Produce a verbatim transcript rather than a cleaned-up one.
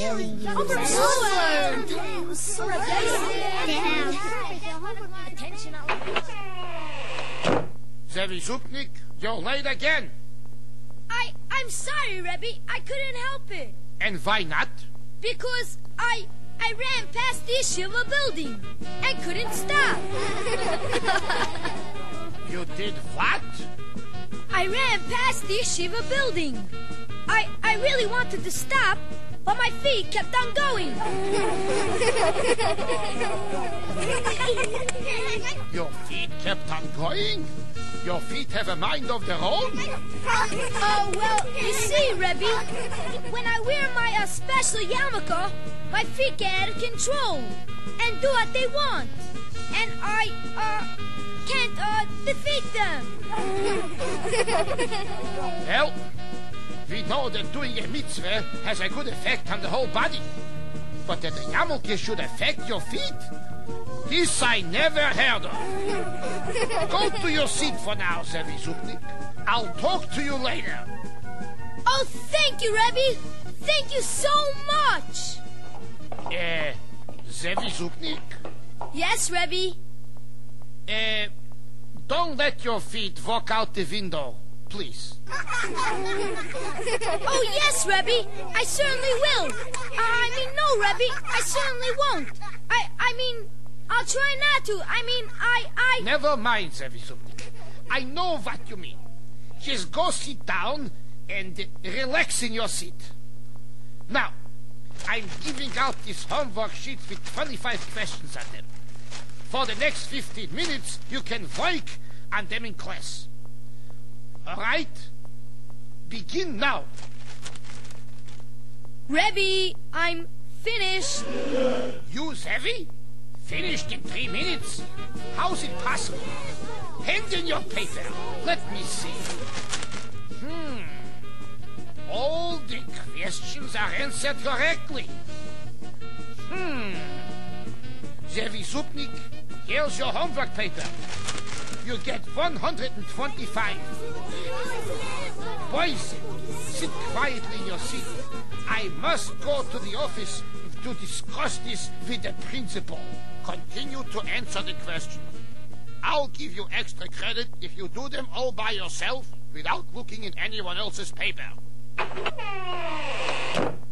Zevizupnik, you're late again. I, I'm sorry, Rebbe. I couldn't help it. And why not? Because I, I ran past the Yeshiva building and couldn't stop. You did what? I ran past the Yeshiva building. I, I really wanted to stop, but my feet kept on going. Your feet kept on going? Your feet have a mind of their own? Oh, well, you see, Rebbe, when I wear my uh, special yarmulke, my feet get out of control and do what they want. And I, uh, can't, uh, defeat them. Well, we know that doing a mitzvah has a good effect on the whole body. But that the yarmulke should affect your feet? This I never heard of. Go to your seat for now, Zevizupnik. I'll talk to you later. Oh, thank you, Rebbe. Thank you so much. Uh, Zevizupnik? Yes, Rebbe? Uh, don't let your feet walk out the window, please. Oh, yes, Rebbe. I certainly will. Uh, I mean, no, Rebbe. I certainly won't. I, I mean... I'll try not to. I mean, I, I... Never mind, Zevizupnik. I know what you mean. Just go sit down and relax in your seat. Now, I'm giving out this homework sheet with twenty-five questions on them. For the next fifteen minutes, you can work on them in class. All right? Begin now. Rebbe, I'm finished. You, Zevi? Finished in three minutes? How's it possible? Hand in your paper. Let me see. Hmm. All the questions are answered correctly. Hmm. Zevizupnik, here's your homework paper. You get one hundred twenty-five. Boys, sit quietly in your seat. I must go to the office to discuss this with the principal. Continue to answer the questions. I'll give you extra credit if you do them all by yourself without looking in anyone else's paper.